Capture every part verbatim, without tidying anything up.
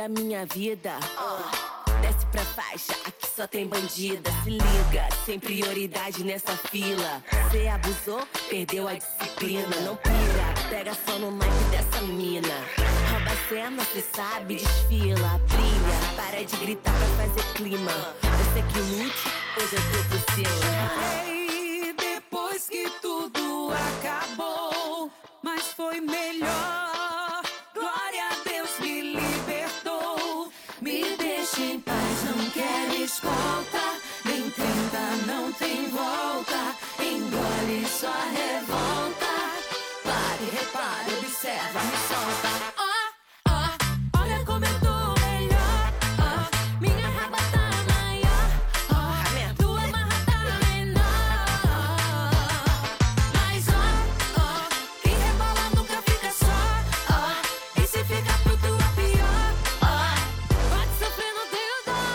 a minha vida. uh, Desce pra faixa, aqui só tem bandida. Se liga, sem prioridade nessa fila. Cê abusou, perdeu a disciplina. Não pira, pega só no mic dessa mina. Rouba a cena, cê sabe, desfila. Brilha, para de gritar pra fazer clima. Você que lute, hoje eu tô por cima. Ei, depois que tudo acabou, mas foi melhor. Glória a Deus me libertou. Me deixa em paz, não quero escolta. Nem tenta, não tem volta. Engole sua revolta. Pare, repare, observa, me solta. Ó, ó, olha como eu tô melhor. Ó, minha raba tá maior. Ó, tua marra tá menor. Mas ó, ó, quem rebola nunca fica só. Ó, e se fica puto é pior. Ó, pode sofrer, não tenho dó.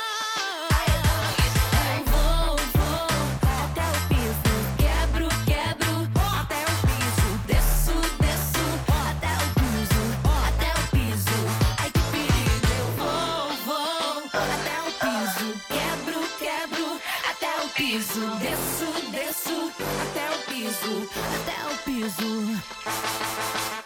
Eu vou, vou até o piso. Quebro, quebro até o piso. Desço, desço até o piso. Até o piso. Ai que perigo. Eu vou, vou até o piso. Quebro, quebro até o piso. Desço, desço até o piso. Até o piso.